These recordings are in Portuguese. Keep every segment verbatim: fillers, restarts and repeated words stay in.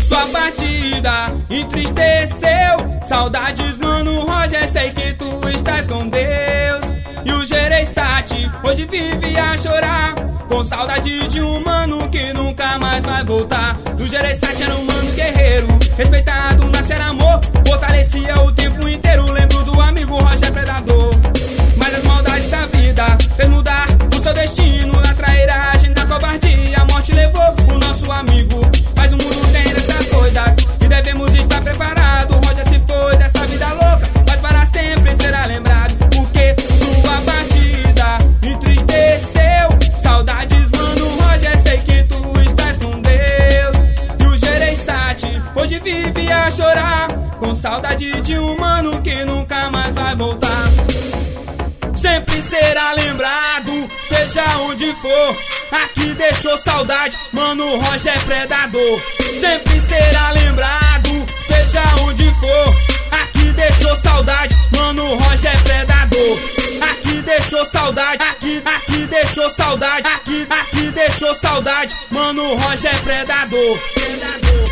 Sua partida entristeceu. Saudades, mano, Roger, sei que tu estás com Deus. E o Gereissati hoje vive a chorar, com saudade de um mano que nunca mais vai voltar. O Gereissati era um mano guerreiro, respeitado, nascer amor, fortalecia o tempo inteiro. Lembro do amigo Roger Predador. Mas as maldades da vida fez mudar o seu destino. Na trairagem da covardia, a morte levou o nosso amigo. Mas o mundo tem dessas coisas e devemos estar preparados. Roger se foi dessa vida louca, mas para sempre será lembrado, porque sua partida entristeceu. Saudades, mano, Roger, sei que tu estás com Deus. E o Gereissati hoje vive a chorar, com saudade de um mano que nunca mais vai voltar. Sempre será lembrado, seja onde for. Aqui deixou saudade, mano, Roger Predador. Sempre será lembrado, seja onde for. Aqui deixou saudade, mano, Roger Predador. Aqui deixou saudade, aqui, aqui deixou saudade, aqui, aqui deixou saudade, mano, Roger Predador. Predador.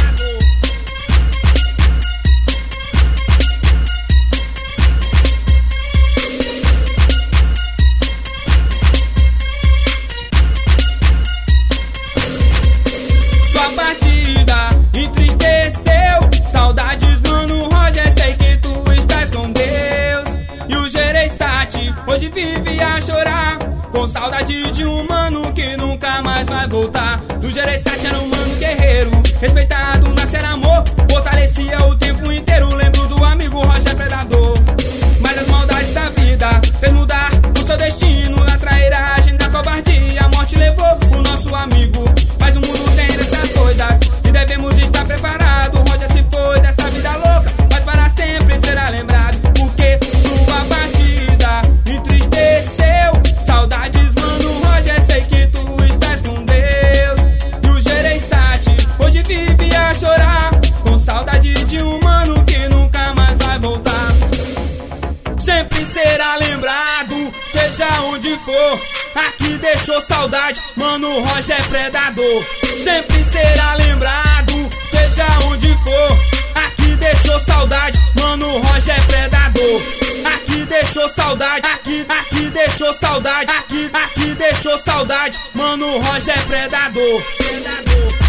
Partida entristeceu. Saudades, mano, Roger, sei que tu estás com Deus. E o Gereissati hoje vive a chorar, com saudade de um mano que nunca mais vai voltar. O Gereissati era um mano guerreiro, respeitado, nascer amor, fortalecia o tempo inteiro. Lembro do amigo Roger Predador. Mas as maldades da vida fez mudar o seu destino. Na trairagem da covardia, a morte levou o nosso amigo. Mas o mundo tem dessas coisas e devemos estar preparados. Roger se foi dessa vida louca, mas para sempre será lembrado, porque sua partida entristeceu. Saudades, mano, Roger, sei que tu estás com Deus. E o Gereissati hoje vive a chorar, com saudade de um mano que nunca mais vai voltar. Sempre será lembrado, seja onde for. Aqui deixou saudade, mano, Roger Predador. Sempre será lembrado, seja onde for. Aqui deixou saudade, mano, Roger Predador. Aqui deixou saudade, aqui, aqui deixou saudade, aqui, aqui deixou saudade, mano, Roger Predador. Predador.